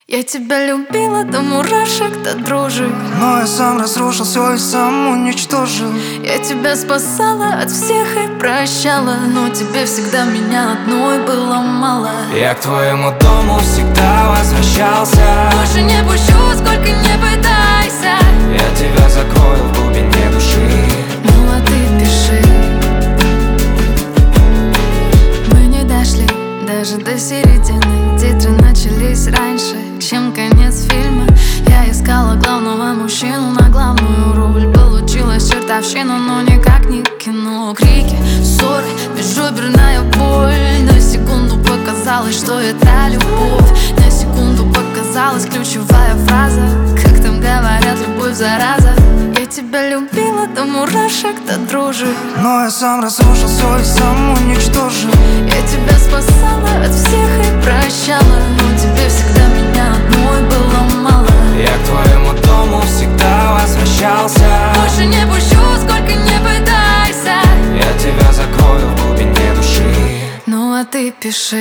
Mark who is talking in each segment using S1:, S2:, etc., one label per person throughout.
S1: Я тебя любила до мурашек, до дрожи,
S2: но я сам разрушил все и сам уничтожил.
S1: Я тебя спасала от всех и прощала, но тебе всегда меня одной было мало.
S2: Я к твоему дому всегда возвращался.
S1: Больше не пущу, сколько не пытайся.
S2: Я тебя закрою в глубине души.
S1: Ну а ты пиши. Мы не дошли даже до середины. Титры начались раньше, чем конец фильма. Я искала главного мужчину на главную роль. Получилась чертовщина, но никак не кино. Крики, ссоры, безжуберная боль. На секунду показалось, что это любовь. На секунду показалась ключевая фраза. Как там говорят, любовь зараза. Я тебя любила до мурашек, до дрожи,
S2: но я сам разрушил все и сам уничтожил.
S1: Я тебя спасала от всех и прощала, но тебе всегда меня одной было мало.
S2: Я к твоему дому всегда возвращался.
S1: Больше не пущу, сколько не пытайся.
S2: Я тебя закрою в глубине души.
S1: Ну а ты пиши.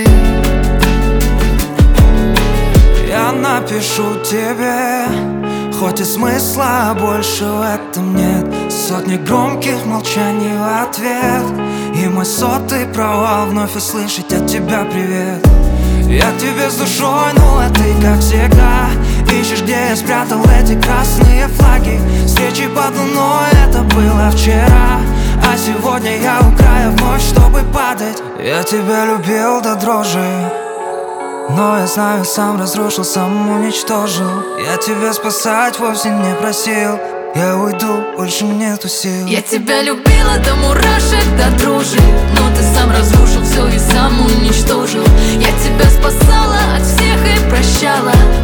S2: Я напишу тебе, хоть и смысла больше в этом нет. Сотни громких молчаний в ответ, и мой сотый провал вновь услышать от тебя привет. Я к тебе с душой, ну а ты, как всегда, ищешь, где я спрятал эти красные флаги. Встречи под луной, это было вчера, а сегодня я у края вновь, чтобы падать. Я тебя любил до дрожи, но я знаю, сам разрушил, сам уничтожил. Я тебя спасать вовсе не просил. Я уйду, больше нету сил.
S1: Я тебя любила до мурашек, до дрожи, но ты сам разрушил все и сам уничтожил. Я тебя спасала от всех и прощала,